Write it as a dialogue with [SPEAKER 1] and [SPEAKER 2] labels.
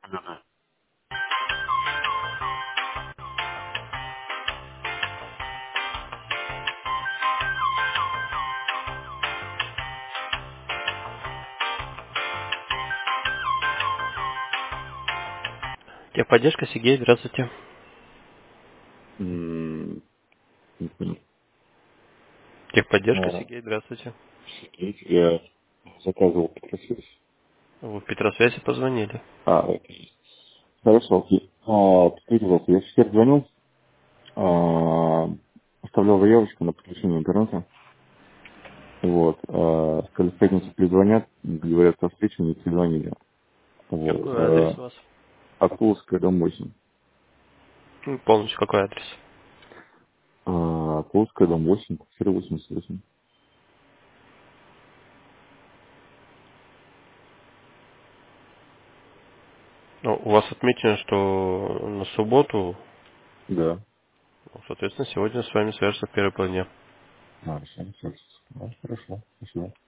[SPEAKER 1] Да-да.
[SPEAKER 2] Техподдержка, Сергей, здравствуйте.
[SPEAKER 1] Не понял.
[SPEAKER 2] Техподдержка, Сергей, здравствуйте.
[SPEAKER 1] Сергей, я заказывал Петросвязь.
[SPEAKER 2] Вы в Петросвязи позвонили.
[SPEAKER 1] Окей. Хорошо, окей. Скажите, пожалуйста, я сейчас звонил, оставлял заявочку на подключение интернета. Вот. Сказали, в пятницу перезвонят, говорят, со встречи не перезвонили. Вот.
[SPEAKER 2] Какой адрес у вас?
[SPEAKER 1] Акуловская, дом 8.
[SPEAKER 2] Полностью какой адрес?
[SPEAKER 1] Акуловская, дом 8, квартира 88.
[SPEAKER 2] Ну, у вас отмечено, что на субботу,
[SPEAKER 1] Да.
[SPEAKER 2] соответственно, сегодня с вами свяжется в первой половине.
[SPEAKER 1] Хорошо, хорошо. Хорошо, спасибо.